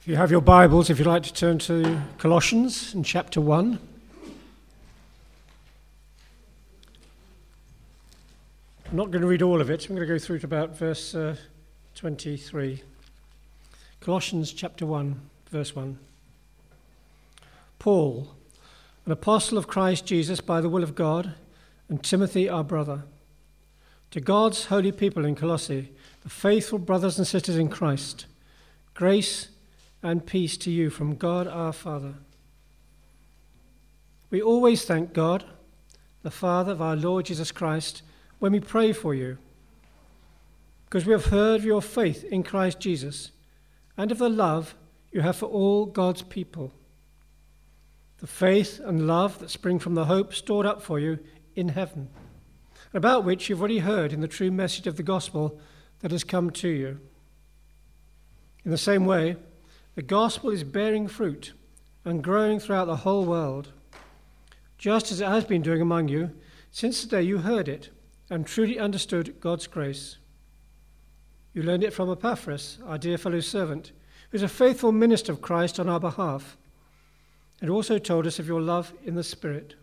If you have your Bibles, if you'd like to turn to Colossians in chapter 1. I'm not going to read all of it. I'm going to go through to about verse 23. Colossians chapter 1, verse 1. Paul, an apostle of Christ Jesus by the will of God, and Timothy our brother, to God's holy people in Colossae, the faithful brothers and sisters in Christ, grace and peace to you from God our Father. We always thank God, the Father of our Lord Jesus Christ, when we pray for you, because we have heard of your faith in Christ Jesus and of the love you have for all God's people, the faith and love that spring from the hope stored up for you in heaven, about which you've already heard in the true message of the gospel that has come to you. In the same way, the gospel is bearing fruit and growing throughout the whole world, just as it has been doing among you since the day you heard it and truly understood God's grace. You learned it from Epaphras, our dear fellow servant, who is a faithful minister of Christ on our behalf, and also told us of your love in the Spirit.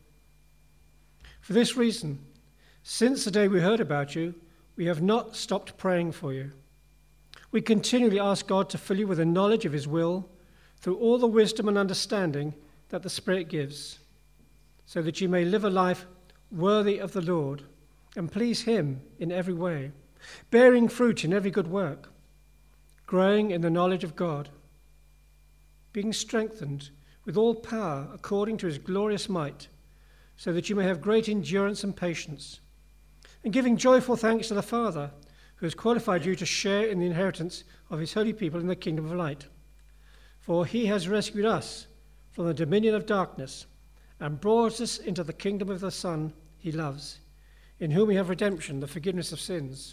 For this reason, since the day we heard about you, we have not stopped praying for you. We continually ask God to fill you with the knowledge of his will through all the wisdom and understanding that the Spirit gives, so that you may live a life worthy of the Lord and please him in every way, bearing fruit in every good work, growing in the knowledge of God, being strengthened with all power according to his glorious might, so that you may have great endurance and patience, and giving joyful thanks to the Father, who has qualified you to share in the inheritance of his holy people in the kingdom of light. For he has rescued us from the dominion of darkness and brought us into the kingdom of the Son he loves, in whom we have redemption, the forgiveness of sins.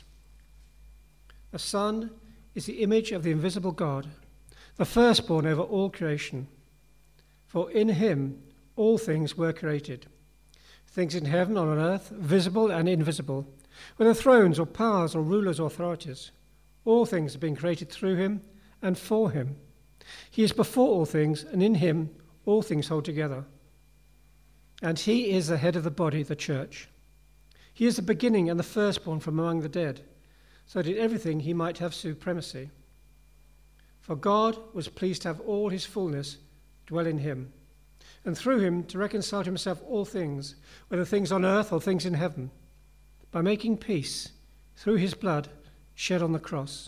The Son is the image of the invisible God, the firstborn over all creation. For in him all things were created, things in heaven and on earth, visible and invisible, whether thrones or powers or rulers or authorities. All things have been created through him and for him. He is before all things, and in him all things hold together. And he is the head of the body, the church. He is the beginning and the firstborn from among the dead, so that in everything he might have supremacy. For God was pleased to have all his fullness dwell in him, and through him to reconcile to himself all things, whether things on earth or things in heaven, by making peace through his blood shed on the cross.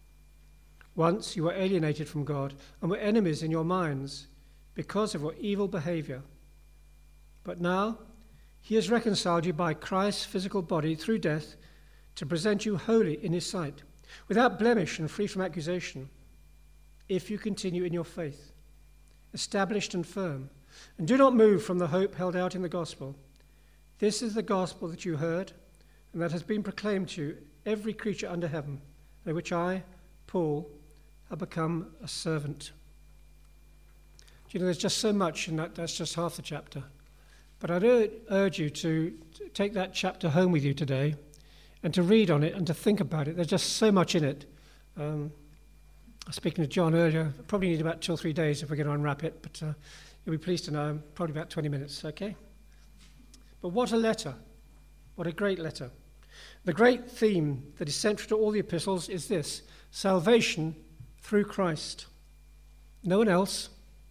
Once you were alienated from God and were enemies in your minds because of your evil behavior. But now he has reconciled you by Christ's physical body through death to present you holy in his sight, without blemish and free from accusation, if you continue in your faith, established and firm, and do not move from the hope held out in the gospel. This is the gospel that you heard, and that has been proclaimed to you, every creature under heaven, by which I, Paul, have become a servant. Do you know, there's just so much in that. That's just half the chapter. But I'd urge you to take that chapter home with you today and to read on it and to think about it. There's just so much in it. I was speaking to John earlier. Probably need about 2 or 3 days if we're going to unwrap it, but you'll be pleased to know probably about 20 minutes, okay? But what a letter. What a great letter. The great theme that is central to all the epistles is this: salvation through Christ. No one else,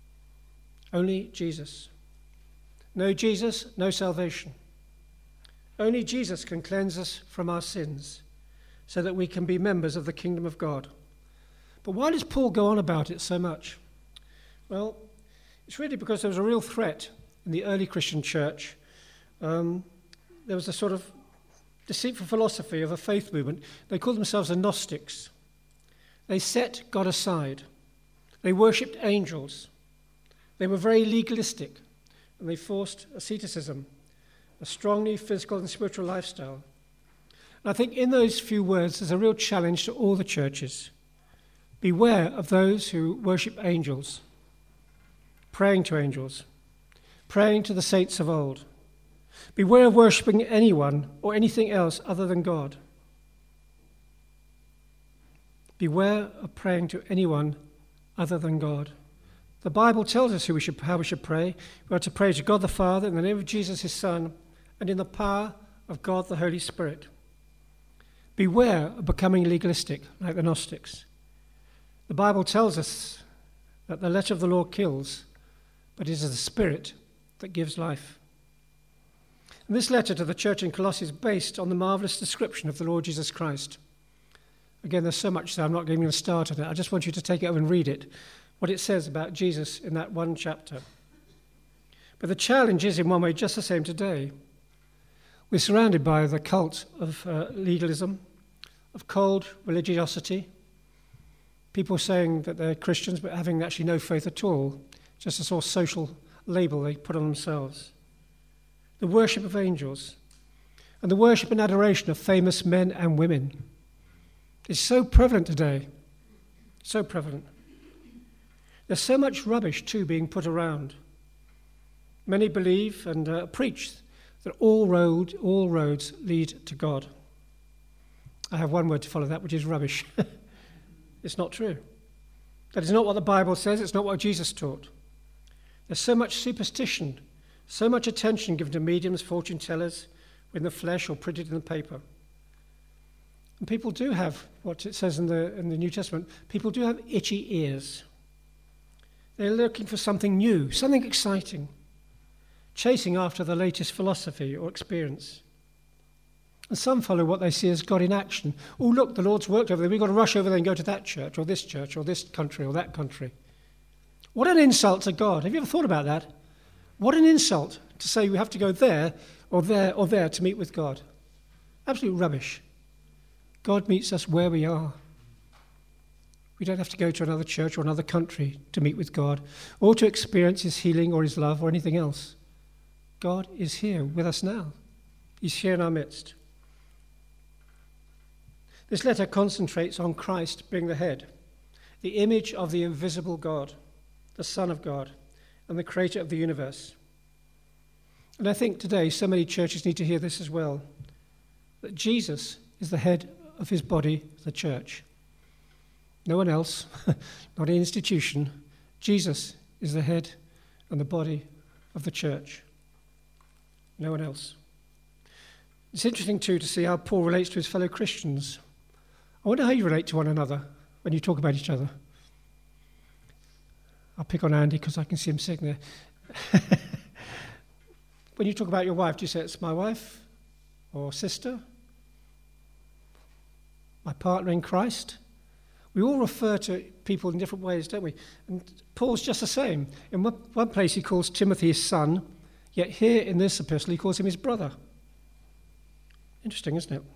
only Jesus. No Jesus, no salvation. Only Jesus can cleanse us from our sins so that we can be members of the kingdom of God. But why does Paul go on about it so much? Well, it's really because there was a real threat in the early Christian church. There was a sort of deceitful philosophy of a faith movement. They called themselves the Gnostics. They set God aside. They worshipped angels. They were very legalistic, and they forced asceticism, a strongly physical and spiritual lifestyle. And I think in those few words there's a real challenge to all the churches. Beware of those who worship angels, praying to angels, praying to the saints of old. Beware of worshipping anyone or anything else other than God. Beware of praying to anyone other than God. The Bible tells us how we should pray. We are to pray to God the Father in the name of Jesus, his Son, and in the power of God the Holy Spirit. Beware of becoming legalistic like the Gnostics. The Bible tells us that the letter of the law kills, but it is the Spirit that gives life. And this letter to the church in Colossae is based on the marvelous description of the Lord Jesus Christ. Again, there's so much there, I'm not going to start on it. I just want you to take it over and read it, what it says about Jesus in that one chapter. But the challenge is, in one way, just the same today. We're surrounded by the cult of legalism, of cold religiosity, people saying that they're Christians but having actually no faith at all, just a sort of social label they put on themselves. The worship of angels, and the worship and adoration of famous men and women is so prevalent today, so prevalent. There's so much rubbish, too, being put around. Many believe and preach that all roads lead to God. I have one word to follow that, which is rubbish. It's not true. That is not what the Bible says. It's not what Jesus taught. There's so much superstition, so much attention given to mediums, fortune tellers, in the flesh or printed in the paper. And people do have, what it says in the New Testament, people do have itchy ears. They're looking for something new, something exciting, chasing after the latest philosophy or experience. And some follow what they see as God in action. Oh, look, the Lord's worked over there. We've got to rush over there and go to that church or this country or that country. What an insult to God. Have you ever thought about that? What an insult to say we have to go there or there or there to meet with God. Absolute rubbish. God meets us where we are. We don't have to go to another church or another country to meet with God or to experience his healing or his love or anything else. God is here with us now. He's here in our midst. This letter concentrates on Christ being the head, the image of the invisible God, the Son of God, and the creator of the universe. And I think today so many churches need to hear this as well, that Jesus is the head of his body, the church. No one else, not an institution. Jesus is the head and the body of the church. No one else. It's interesting, too, to see how Paul relates to his fellow Christians. I wonder how you relate to one another when you talk about each other. I'll pick on Andy because I can see him sitting there. When you talk about your wife, do you say it's my wife or sister? My partner in Christ? We all refer to people in different ways, don't we? And Paul's just the same. In one place he calls Timothy his son, yet here in this epistle he calls him his brother. Interesting, isn't it?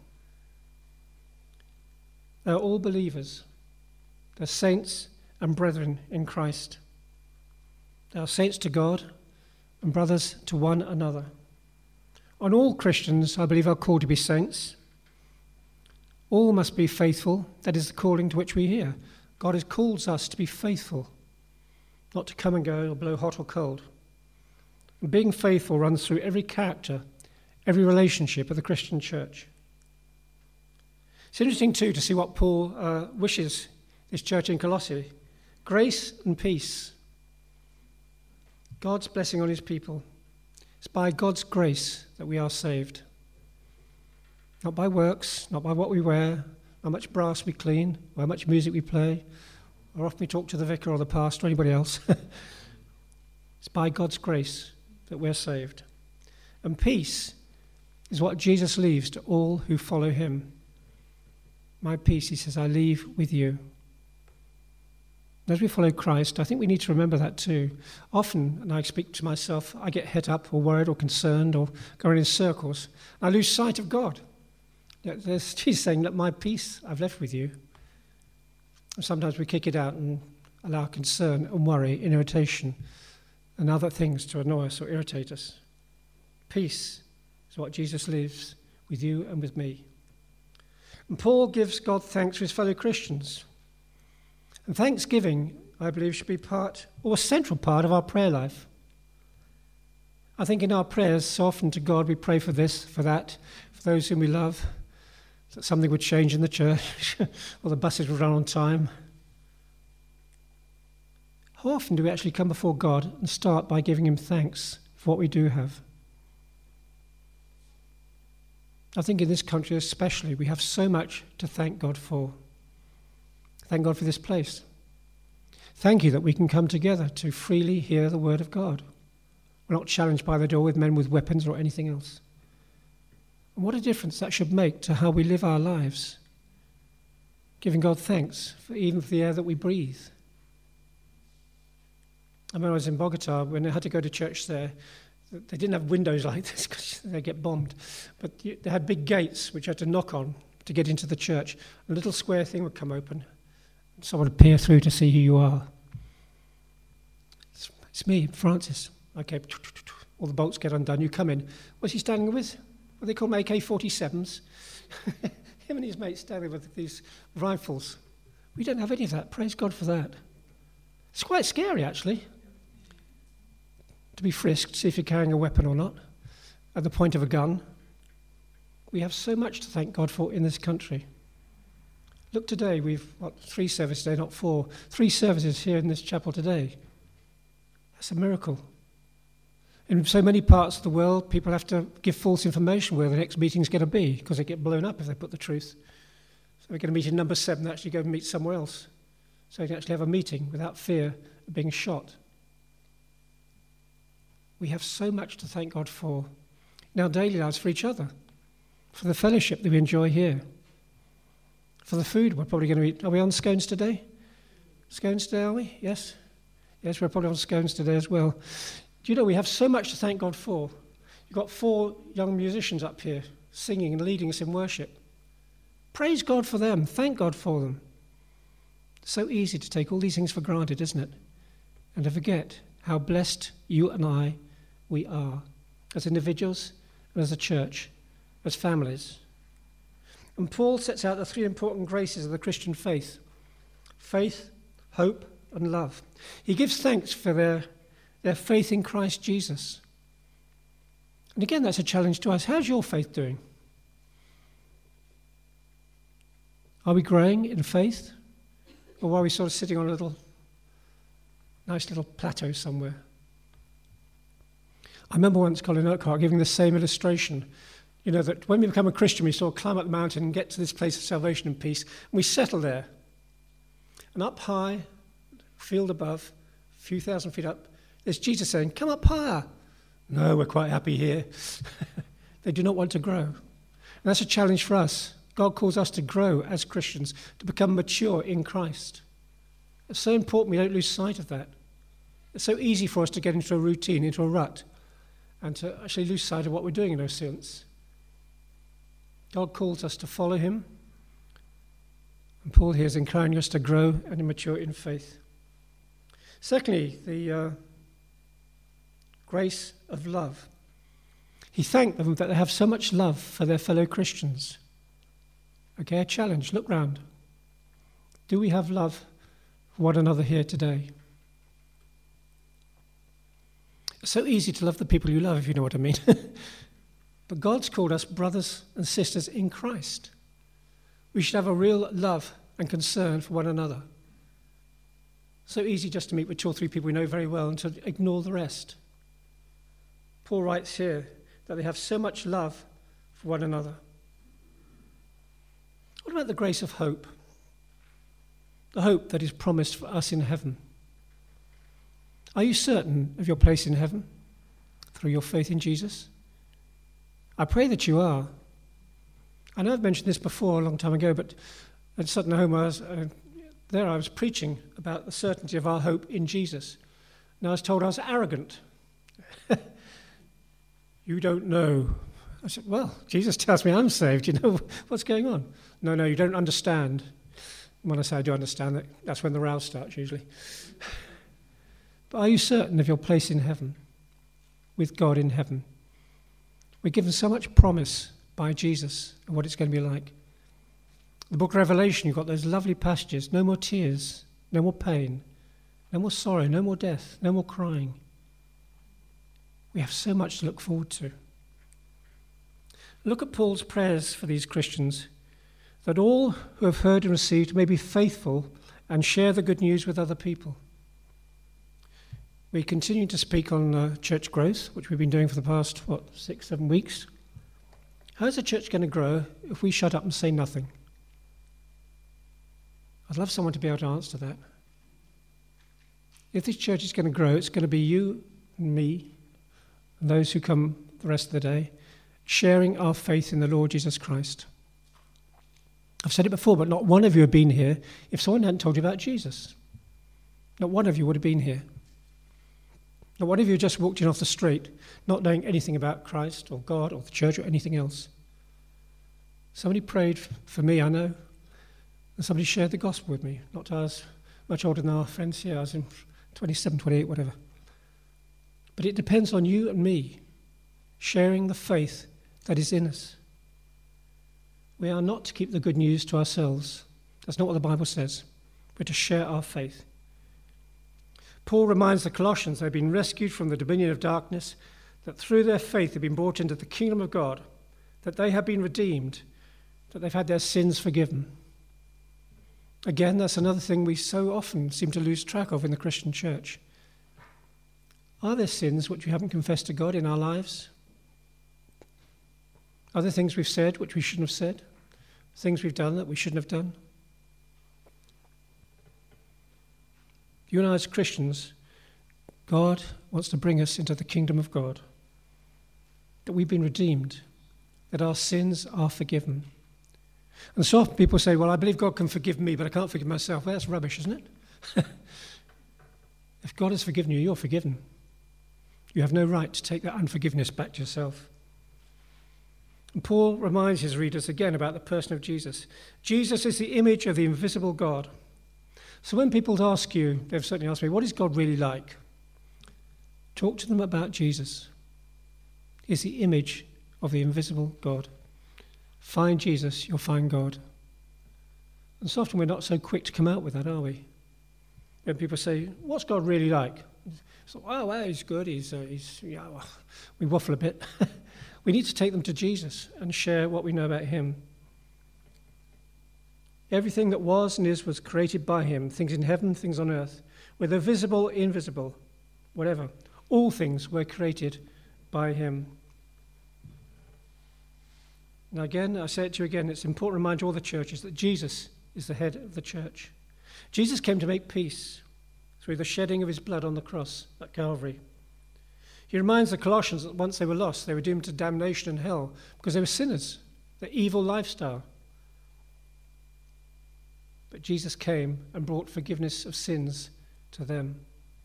They're all believers. They're saints and brethren in Christ. They are saints to God and brothers to one another. And all Christians, I believe, are called to be saints. All must be faithful. That is the calling to which we hear. God calls us to be faithful, not to come and go or blow hot or cold. And being faithful runs through every character, every relationship of the Christian church. It's interesting, too, to see what Paul wishes this church in Colossae. Grace and peace. God's blessing on his people. It's by God's grace that we are saved. Not by works, not by what we wear, how much brass we clean, or how much music we play, or often we talk to the vicar or the pastor or anybody else. It's by God's grace that we're saved. And peace is what Jesus leaves to all who follow him. My peace, he says, I leave with you. And as we follow Christ, I think we need to remember that too. Often, and I speak to myself, I get het up or worried or concerned or going in circles. I lose sight of God. There's Jesus saying, look, my peace I've left with you. And sometimes we kick it out and allow concern and worry and irritation and other things to annoy us or irritate us. Peace is what Jesus leaves with you and with me. And Paul gives God thanks for his fellow Christians. And thanksgiving, I believe, should be part or a central part of our prayer life. I think in our prayers, so often to God, we pray for this, for that, for those whom we love, that something would change in the church, or the buses would run on time. How often do we actually come before God and start by giving him thanks for what we do have? I think in this country especially, we have so much to thank God for. Thank God for this place. Thank you that we can come together to freely hear the word of God. We're not challenged by the door with men with weapons or anything else. And what a difference that should make to how we live our lives. Giving God thanks even for the air that we breathe. I remember I was in Bogota when I had to go to church there. They didn't have windows like this because they get bombed. But they had big gates which you had to knock on to get into the church. A little square thing would come open. Someone would peer through to see who you are. It's me, Francis. Okay, all the bolts get undone. You come in. What's he standing with? What they call them AK-47s. Him and his mates standing with these rifles. We don't have any of that. Praise God for that. It's quite scary, actually, to be frisked, see if you're carrying a weapon or not, at the point of a gun. We have so much to thank God for in this country. Look today, we've got 3 services today, not 4. 3 services here in this chapel today. That's a miracle. In so many parts of the world, people have to give false information where the next meeting's going to be because they get blown up if they put the truth. So we're going to meet in number 7, actually go and meet somewhere else. So you can actually have a meeting without fear of being shot. We have so much to thank God for in our daily lives, for each other, for the fellowship that we enjoy here, for the food we're probably going to eat. Are we on scones today? Scones today, are we? Yes? Yes, we're probably on scones today as well. Do you know we have so much to thank God for? You've got 4 young musicians up here singing and leading us in worship. Praise God for them. Thank God for them. So easy to take all these things for granted, isn't it? And to forget how blessed you and we are as individuals and as a church, as families. And Paul sets out the 3 important graces of the Christian faith: faith, hope, and love. He gives thanks for their faith in Christ Jesus. And again, that's a challenge to us. How's your faith doing? Are we growing in faith? Or are we sort of sitting on a nice little plateau somewhere? I remember once Colin Urquhart giving the same illustration. You know, that when we become a Christian, we sort of climb up the mountain and get to this place of salvation and peace, and we settle there. And up high, field above, a few thousand feet up, there's Jesus saying, come up higher. No, we're quite happy here. They do not want to grow. And that's a challenge for us. God calls us to grow as Christians, to become mature in Christ. It's so important we don't lose sight of that. It's so easy for us to get into a routine, into a rut, and to actually lose sight of what we're doing in those sense. God calls us to follow him, and Paul here is encouraging us to grow and mature in faith. Secondly, the grace of love. He thanked them that they have so much love for their fellow Christians. Okay, a challenge. Look round. Do we have love for one another here today? It's so easy to love the people you love, if you know what I mean. But God's called us brothers and sisters in Christ. We should have a real love and concern for one another. So easy just to meet with 2 or 3 people we know very well and to ignore the rest. Paul writes here that they have so much love for one another. What about the grace of hope? The hope that is promised for us in heaven. Are you certain of your place in heaven through your faith in Jesus? I pray that you are. I know I've mentioned this before a long time ago, but at Sutton Home I was preaching about the certainty of our hope in Jesus. And I was told I was arrogant. You don't know. I said, well, Jesus tells me I'm saved. You know what's going on? No, you don't understand. When I say I do understand, that's when the row starts usually. But are you certain of your place in heaven, with God in heaven? We're given so much promise by Jesus of what it's going to be like. The book of Revelation, you've got those lovely passages. No more tears, no more pain, no more sorrow, no more death, no more crying. We have so much to look forward to. Look at Paul's prayers for these Christians, that all who have heard and received may be faithful and share the good news with other people. We continue to speak on church growth, which we've been doing for the past, 6-7 weeks. How's the church going to grow if we shut up and say nothing? I'd love someone to be able to answer that. If this church is going to grow, it's going to be you and me and those who come the rest of the day, sharing our faith in the Lord Jesus Christ. I've said it before, but not one of you have been here if someone hadn't told you about Jesus. Not one of you would have been here. Not one of you just walked in off the street, not knowing anything about Christ or God or the church or anything else. Somebody prayed for me, I know, and somebody shared the gospel with me. Not I was much older than our friends here. I was in 27, 28, whatever. But it depends on you and me sharing the faith that is in us. We are not to keep the good news to ourselves. That's not what the Bible says. We're to share our faith. Paul reminds the Colossians they've been rescued from the dominion of darkness, that through their faith they've been brought into the kingdom of God, that they have been redeemed, that they've had their sins forgiven. Again, that's another thing we so often seem to lose track of in the Christian church. Are there sins which we haven't confessed to God in our lives? Are there things we've said which we shouldn't have said? Things we've done that we shouldn't have done? You and I as Christians, God wants to bring us into the kingdom of God, that we've been redeemed, that our sins are forgiven. And so often people say, well, I believe God can forgive me, but I can't forgive myself. Well, that's rubbish, isn't it? If God has forgiven you, you're forgiven. You have no right to take that unforgiveness back to yourself. And Paul reminds his readers again about the person of Jesus. Jesus is the image of the invisible God. So when people ask you, they've certainly asked me, what is God really like? Talk to them about Jesus. He's the image of the invisible God. Find Jesus, you'll find God. And so often we're not so quick to come out with that, are we? When people say, what's God really like? So, well, he's good, we waffle a bit. We need to take them to Jesus and share what we know about him. Everything that was and is was created by him, things in heaven, things on earth, whether visible, invisible, whatever. All things were created by him. Now again, I say it to you again, it's important to remind all the churches that Jesus is the head of the church. Jesus came to make peace through the shedding of his blood on the cross at Calvary. He reminds the Colossians that once they were lost, they were doomed to damnation and hell because they were sinners, their evil lifestyle. But Jesus came and brought forgiveness of sins to them.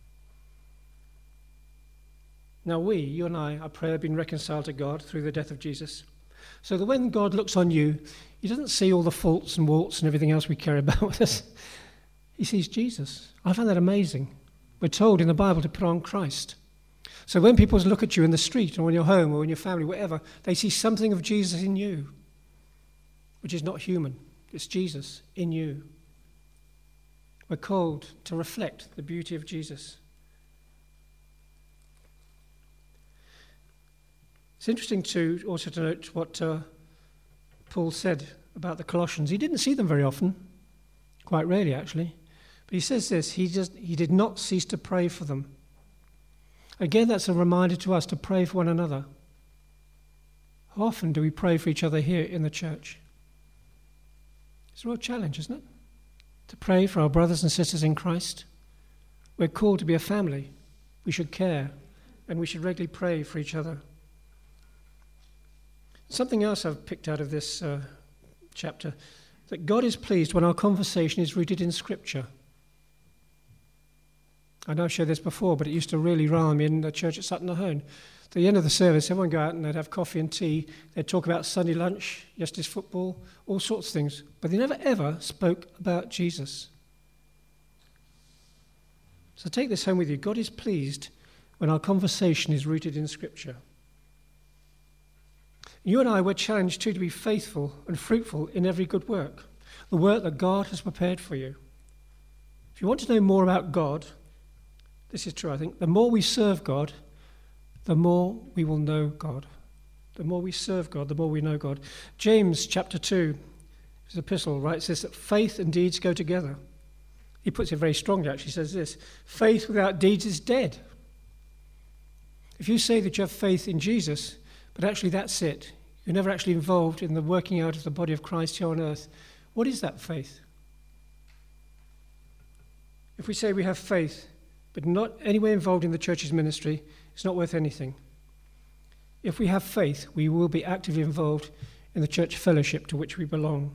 Now you and I pray, have been reconciled to God through the death of Jesus, so that when God looks on you, he doesn't see all the faults and warts and everything else we carry about with us. He sees Jesus. I find that amazing. We're told in the Bible to put on Christ. So when people look at you in the street or in your home or in your family, whatever, they see something of Jesus in you, which is not human. It's Jesus in you. We're called to reflect the beauty of Jesus. It's interesting also to note what Paul said about the Colossians. He didn't see them very often, quite rarely actually. But he says this, he did not cease to pray for them. Again, that's a reminder to us to pray for one another. How often do we pray for each other here in the church? It's a real challenge, isn't it? To pray for our brothers and sisters in Christ. We're called to be a family. We should care, and we should regularly pray for each other. Something else I've picked out of this chapter, that God is pleased when our conversation is rooted in Scripture. I know I've shared this before, but it used to really rile me in the church at Sutton-on-Hone. At the end of the service, everyone would go out and they'd have coffee and tea. They'd talk about Sunday lunch, yesterday's football, all sorts of things. But they never, ever spoke about Jesus. So take this home with you. God is pleased when our conversation is rooted in Scripture. You and I were challenged too to be faithful and fruitful in every good work, the work that God has prepared for you. If you want to know more about God, this is true, I think, the more we serve God, the more we will know God. The more we serve God, the more we know God. James chapter 2, his epistle, writes this, that faith and deeds go together. He puts it very strongly, actually. He says this, faith without deeds is dead. If you say that you have faith in Jesus, but actually that's it, you're never actually involved in the working out of the body of Christ here on earth, what is that faith? If we say we have faith, but not anywhere involved in the church's ministry, it's not worth anything. If we have faith, we will be actively involved in the church fellowship to which we belong.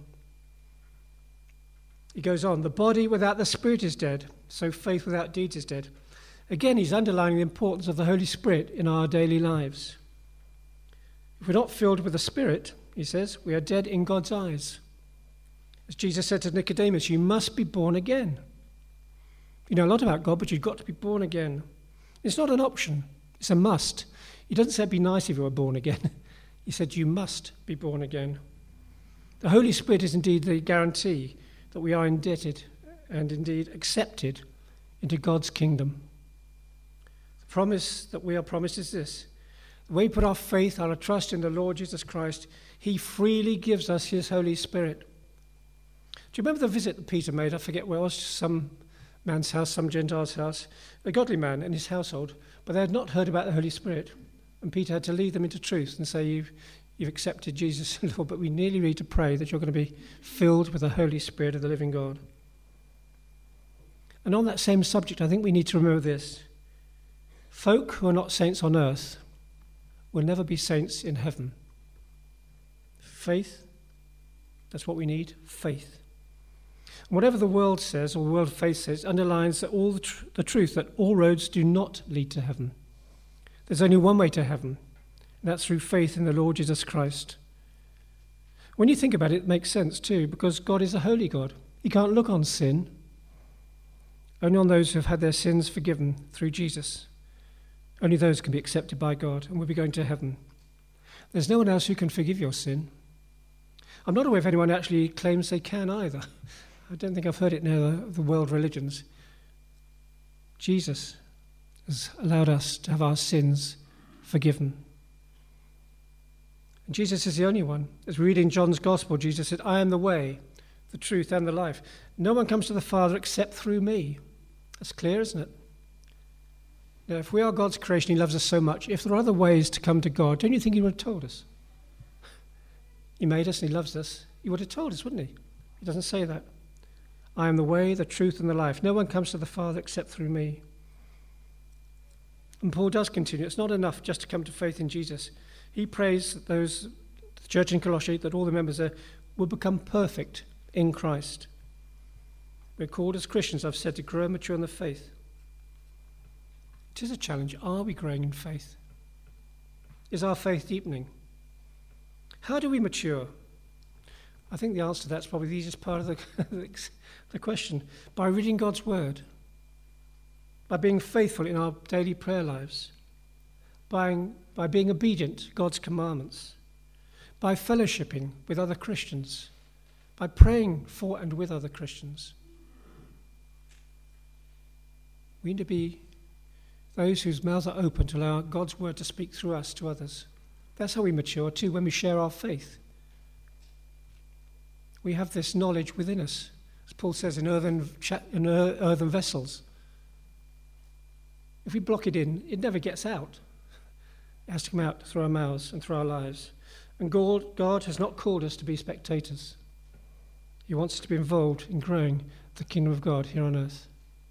He goes on, the body without the Spirit is dead, so faith without deeds is dead. Again, he's underlining the importance of the Holy Spirit in our daily lives. If we're not filled with the Spirit, he says, we are dead in God's eyes. As Jesus said to Nicodemus, you must be born again. You know a lot about God, but you've got to be born again. It's not an option, it's a must. He doesn't say it'd be nice if you were born again. He said you must be born again. The Holy Spirit is indeed the guarantee that we are indebted and indeed accepted into God's kingdom. The promise that we are promised is this. When we put our faith, our trust in the Lord Jesus Christ, he freely gives us his Holy Spirit. Do you remember the visit that Peter made? I forget where it was, some man's house, some Gentile's house, a godly man and his household, but they had not heard about the Holy Spirit. And Peter had to lead them into truth and say, you've accepted Jesus, Lord, but we nearly need to pray that you're going to be filled with the Holy Spirit of the living God. And on that same subject, I think we need to remember this. Folk who are not saints on earth will never be saints in heaven. Faith, that's what we need, faith. And whatever the world says, or the world of faith says, underlines that all the truth that all roads do not lead to heaven. There's only one way to heaven, and that's through faith in the Lord Jesus Christ. When you think about it, it makes sense too, because God is a holy God. He can't look on sin, only on those who have had their sins forgiven through Jesus. Only those can be accepted by God and will be going to heaven. There's no one else who can forgive your sin. I'm not aware if anyone actually claims they can either. I don't think I've heard it in the world religions. Jesus has allowed us to have our sins forgiven. And Jesus is the only one. As we read in John's Gospel, Jesus said, I am the way, the truth, and the life. No one comes to the Father except through me. That's clear, isn't it? Now, if we are God's creation, he loves us so much. If there are other ways to come to God, don't you think he would have told us? He made us and he loves us. He would have told us, wouldn't he? He doesn't say that. I am the way, the truth, and the life. No one comes to the Father except through me. And Paul does continue. It's not enough just to come to faith in Jesus. He prays that the church in Colossae, that all the members there will become perfect in Christ. We're called as Christians, I've said, to grow and mature in the faith. It is a challenge. Are we growing in faith? Is our faith deepening? How do we mature? I think the answer to that's probably the easiest part of the question. By reading God's word. By being faithful in our daily prayer lives. By being obedient to God's commandments. By fellowshipping with other Christians. By praying for and with other Christians. We need to be those whose mouths are open to allow God's word to speak through us to others. That's how we mature too, when we share our faith. We have this knowledge within us, as Paul says, in earthen vessels. If we block it in, it never gets out. It has to come out through our mouths and through our lives. And God has not called us to be spectators. He wants us to be involved in growing the kingdom of God here on earth.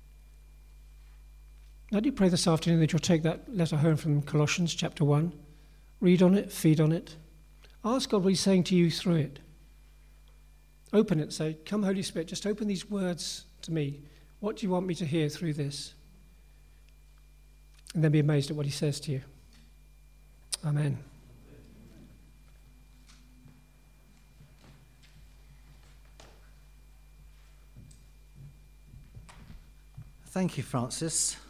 Now, do you pray this afternoon that you'll take that letter home from Colossians chapter 1, read on it, feed on it, ask God what he's saying to you through it. Open it, say, come Holy Spirit, just open these words to me. What do you want me to hear through this? And then be amazed at what he says to you. Amen. Thank you, Francis.